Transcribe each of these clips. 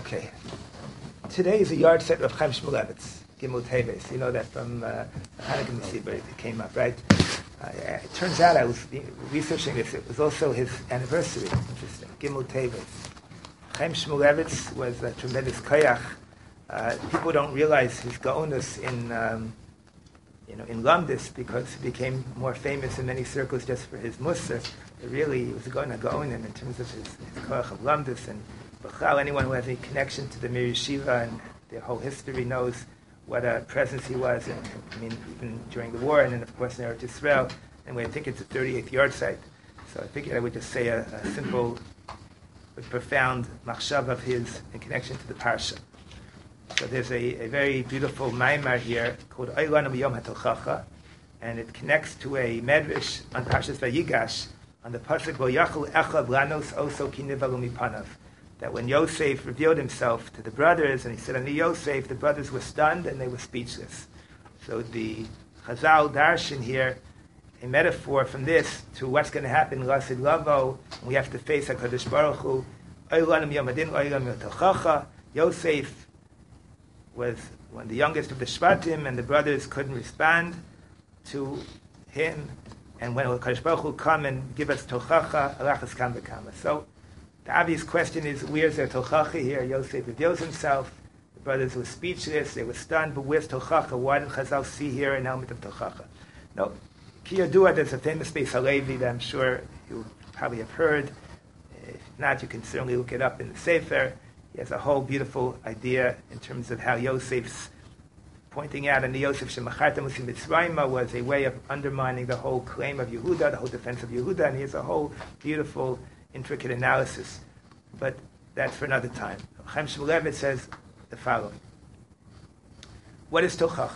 Okay. Today is a yard set of Chaim Shmulevitz, Gimel Teves. You know that from Hanukkah Mesiba, it came up, right? It turns out I was researching this. It was also his anniversary. Interesting. Gimel Teves. Chaim Shmulevitz was a tremendous koyach. People don't realize his gaonus in Lamdis because he became more famous in many circles just for his musar. But really, he was a gaonin in terms of his koyach of Lamdis. And B'chal, anyone who has any connection to the Mir Yeshiva and their whole history knows what a presence he was. And, I mean, even during the war, and then of course in Eretz Yisrael. Anyway, I think it's the 38th yard site. So I figured I would just say a simple but profound machshav of his in connection to the parsha. So there's a very beautiful maimar here called Oilanu B'Yom HaTochacha, and it connects to a medrash on Parshas Vayigash on the pasuk V'yachol Echav Lanos Oso Ki Nivalu Mipanav. That when Yosef revealed himself to the brothers, and he said unto Yosef, the brothers were stunned and they were speechless. So the Chazal darshan here, a metaphor from this to what's going to happen in Lasid Lavo, we have to face HaKadosh Baruch Hu. Oilam Yom Adin, Oilam Yom Tochacha. Yosef was one of the youngest of the Shvatim, and the brothers couldn't respond to him. And when HaKadosh Baruch Hu come and give us Tochacha, Alachas Kam V'Kama. So the obvious question is, where's their Tochacha here? Yosef reveals himself. The brothers were speechless. They were stunned. But where's Tochacha? Why did Chazal see here an element of Tochacha? No. Ki Yadua, there's a famous Beis Halevi that I'm sure you probably have heard. If not, you can certainly look it up in the Sefer. He has a whole beautiful idea in terms of how Yosef's pointing out, and the Yosef Shemacharta Musim Mitzrayim was a way of undermining the whole claim of Yehuda, the whole defense of Yehuda, and he has a whole beautiful intricate analysis, but that's for another time. Chaim Shmulevitz says the following. What is Tochacha?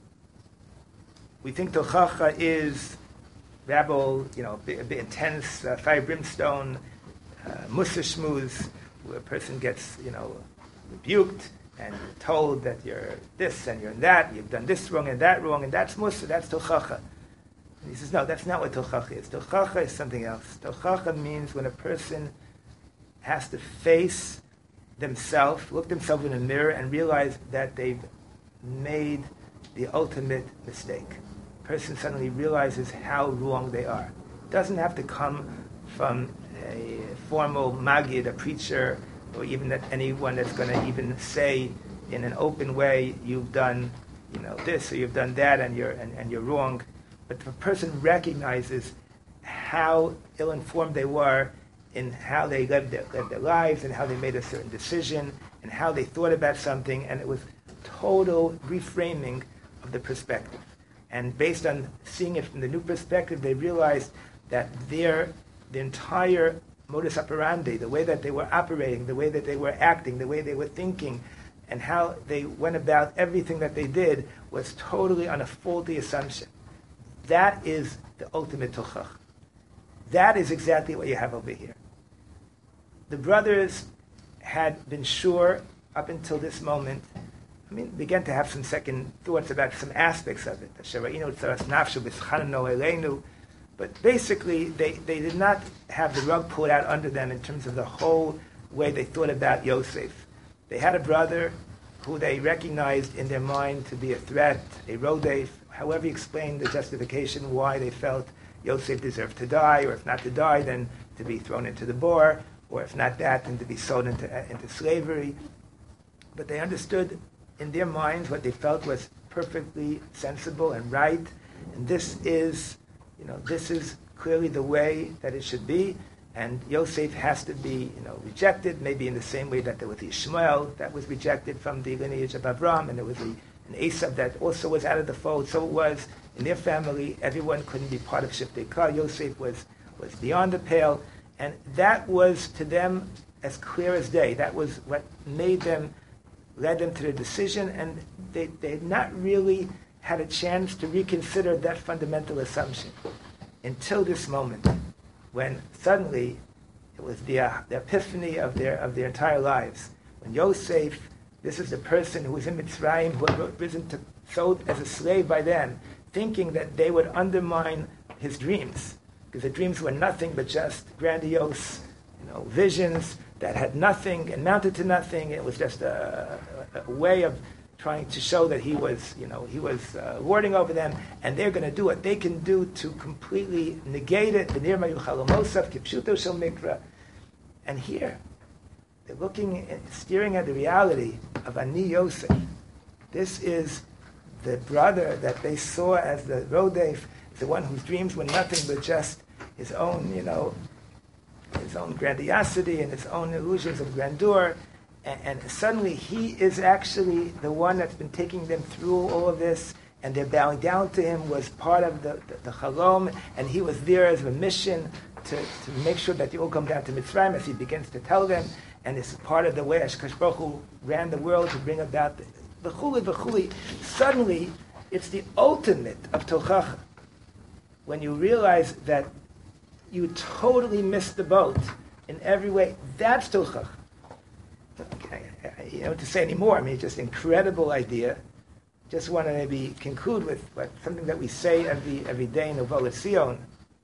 We think Tochacha is rabble, a bit intense, fire brimstone, musar shmuz, where a person gets, rebuked and told that you're this and you're that, you've done this wrong, and that's musar, that's Tochacha. And he says, no, that's not what Tochacha is. Tochacha is something else. Tochacha means when a person has to face themselves, look themselves in a mirror, and realize that they've made the ultimate mistake. A person suddenly realizes how wrong they are. It doesn't have to come from a formal magid, a preacher, or even that anyone that's going to even say in an open way, you've done, this or you've done that, and you're wrong. But if a person recognizes how ill-informed they were in how they lived their lives and how they made a certain decision and how they thought about something, and it was total reframing of the perspective. And based on seeing it from the new perspective, they realized that the entire modus operandi, the way that they were operating, the way that they were acting, the way they were thinking, and how they went about everything that they did was totally on a faulty assumption. That is the ultimate Tochach. That is exactly what you have over here. The brothers had been sure up until this moment, began to have some second thoughts about some aspects of it. But basically, they did not have the rug pulled out under them in terms of the whole way they thought about Yosef. They had a brother who they recognized in their mind to be a threat, a rodef, however you explain the justification why they felt Yosef deserved to die, or if not to die, then to be thrown into the bore, or if not that, then to be sold into slavery. But they understood in their minds what they felt was perfectly sensible and right, and this is clearly the way that it should be, and Yosef has to be, rejected, maybe in the same way that there was Ishmael that was rejected from the lineage of Avram, and there was an Esav that also was out of the fold. So it was in their family, everyone couldn't be part of Shiftei Kal. Yosef was beyond the pale, and that was to them as clear as day. That was what led them to the decision, and they had not really had a chance to reconsider that fundamental assumption until this moment, when suddenly it was the epiphany of their entire lives. When Yosef, this is the person who was in Mitzrayim, who had risen to sold as a slave by them, thinking that they would undermine his dreams, because the dreams were nothing but just grandiose, visions that had nothing and mounted to nothing. It was just a way of trying to show that he was lording over them, and they're going to do what they can do to completely negate it. And here, they're looking, staring at the reality of Ani Yosef. This is the brother that they saw as the Rodef, the one whose dreams were nothing but just his own, his own grandiosity and his own illusions of grandeur. And suddenly he is actually the one that's been taking them through all of this, and their bowing down to him was part of the Chalom, and he was there as a mission to make sure that they all come down to Mitzrayim, as he begins to tell them, and it's part of the way Hakadosh Baruch Hu ran the world to bring about the Chuli. Suddenly, it's the ultimate of Tochacha. When you realize that you totally missed the boat in every way, that's Tochacha. You don't have to say any more. I mean, it's just an incredible idea. Just want to maybe conclude with something that we say every day in Uvah L'Tzion.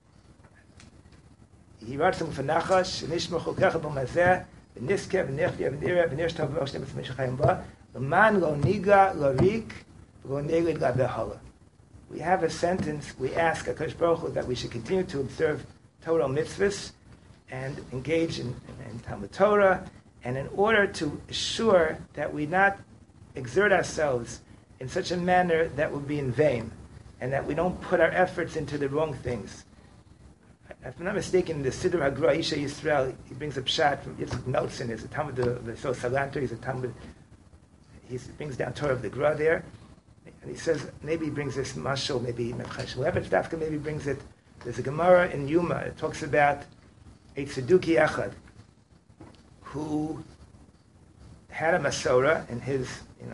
Yiratzim v'nachash v'nishma chokecha b'mazeh v'niskeh v'nechvia v'nireh v'nirshtav v'oshtem v'smei shachayim ba l'man lo niga lo rik v'lo neged la behala. We have a sentence. We ask HaKadosh Baruch Hu that we should continue to observe Torah mitzvahs and engage in Talmud Torah, and in order to assure that we not exert ourselves in such a manner that will be in vain, and that we don't put our efforts into the wrong things. If I'm not mistaken, the Siddur HaGra Isha Yisrael, he brings a pshat from Yitzchak Meltzin. There's a Talmud of the Salanter. He's a Talmud. He brings down Torah of the Gra there, and he says maybe he brings this mashal, maybe Mepchash Levetz Dafka, maybe brings it. There's a Gemara in Yuma. It talks about a Tzeduki Echad who had a Masorah in his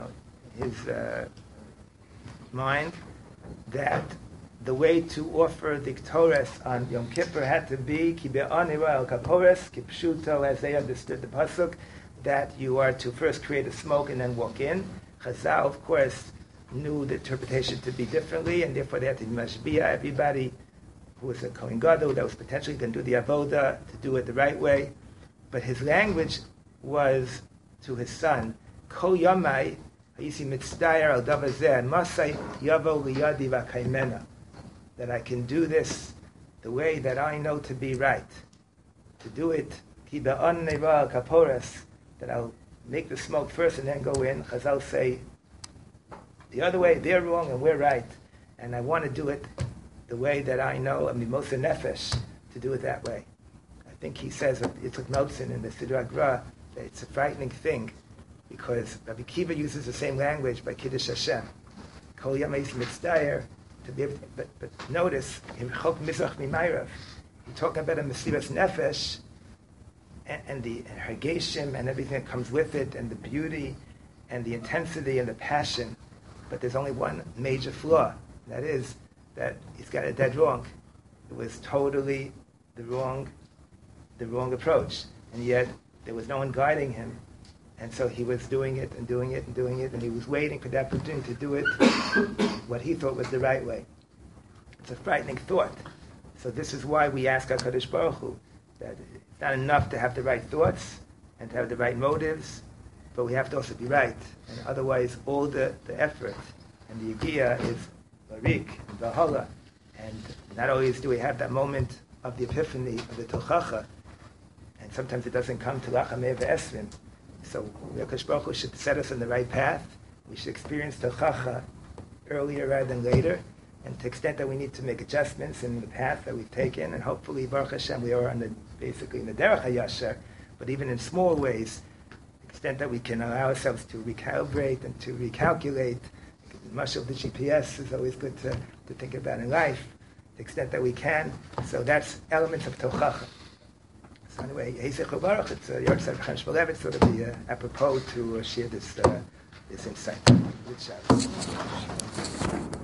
mind that the way to offer the Ketores on Yom Kippur had to be ki be'anira el kapores, ki pshuto, as they understood the pasuk, that you are to first create a smoke and then walk in. Chazal, of course, knew the interpretation to be differently, and therefore they had to mashbiya everybody who was a Kohen Gadol that was potentially going to do the avoda, to do it the right way. But his language was to his son, Ko Yamai, Hayisi Mitzdayer al Davazeh, Masai Yavo Liyadi Vakaimena, that I can do this the way that I know to be right. To do it, Ki Be'an Neva al Kapores, that I'll make the smoke first and then go in. Chazal say, the other way, they're wrong and we're right. And I want to do it the way that I know, Mimosa Nefesh, to do it that way. I think he says, Yitzchak Meltzin in the Siddur HaGra, that it's a frightening thing, because Rabbi Kiva uses the same language by Kiddush Hashem. Kol Yamais Mitzdayer, to be able to, but notice, in Chok Mizrach Mimayrav, he's talking about a Mesiras Nefesh, and the Hergeshim and everything that comes with it, and the beauty, and the intensity, and the passion. But there's only one major flaw, and that is that he's got it dead wrong. It was totally the wrong approach, and yet there was no one guiding him, and so he was doing it, and he was waiting for that opportunity to do it what he thought was the right way. It's a frightening thought. So this is why we ask HaKadosh Baruch Hu that it's not enough to have the right thoughts and to have the right motives, but we have to also be right, and otherwise all the effort and the yigiyah is barik and bahala, and not always do we have that moment of the epiphany of the tochacha, and sometimes it doesn't come to lachamei ve'esrim. So HaKadosh Baruch Hu should set us on the right path. We should experience tochacha earlier rather than later, and to the extent that we need to make adjustments in the path that we've taken, and hopefully Baruch Hashem we are basically in the derech hayashar, but even in small ways, the extent that we can allow ourselves to recalibrate and to recalculate. Much of the GPS is always good to think about in life, the extent that we can. So that's elements of tochacha. So anyway, it's a Yortzeit Chaim Shmuel Levitz, sort of be apropos to share this insight. Good job.